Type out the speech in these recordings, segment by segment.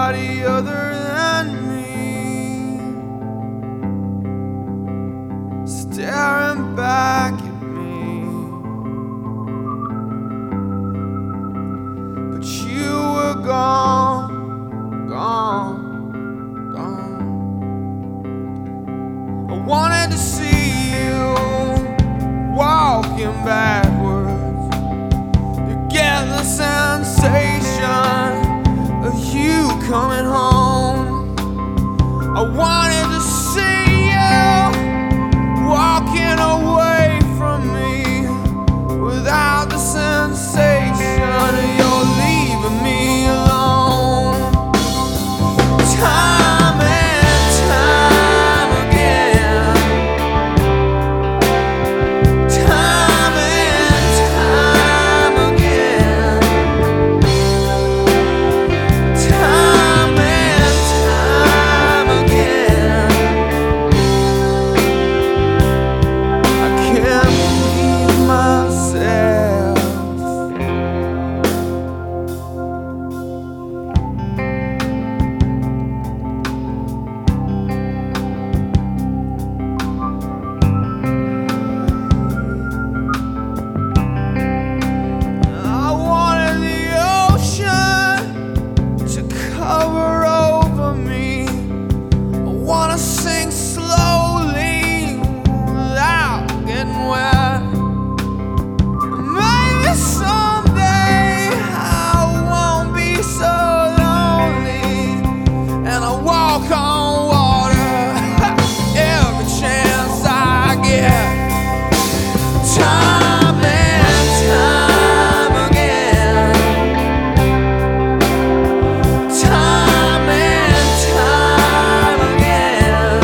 somebody other than me, staring back at me. But you were gone, gone, gone. I wanted to see you walking backwards, to get the sensation of you coming home. I wanted to see you walking away from me without the sensation of your leaving me alone. Time and time again, time and time again, time and time again. I can't believe myself. I wanted the ocean to cover over me. I wanna sing slowly without getting wet. Maybe someday I won't be so lonely, and I walk on water every chance I get. Time and time again, time and time again,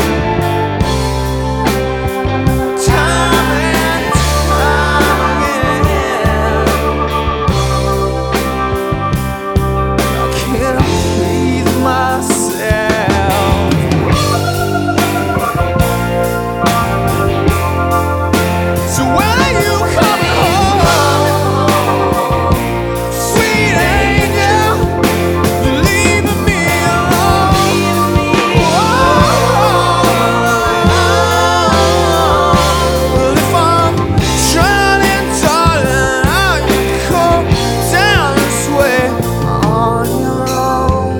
time and time again. I can't please myself. So when are you coming home, sweet angel? You're leaving me alone. Well, if I'm trying, darling, I can come down this way on your own.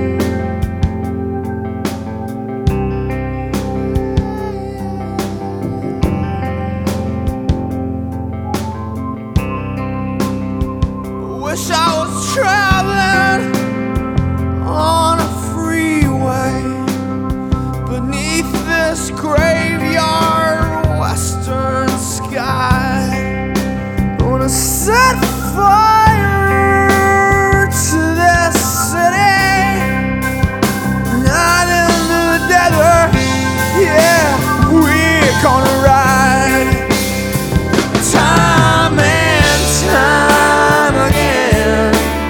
Wish I was traveling on a freeway beneath this graveyard western sky. I wanna set fire to this city, not in the desert. Yeah, we're gonna ride. Time and time again,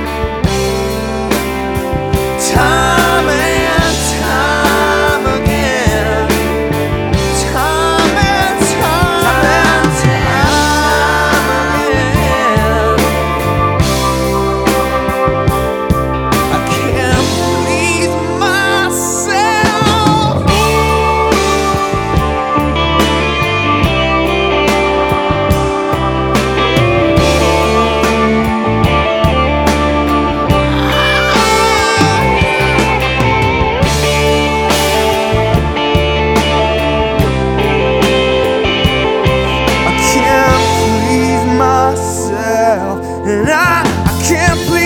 time and time again, time and time and time again. I can't please myself. I can't please myself, and I can't please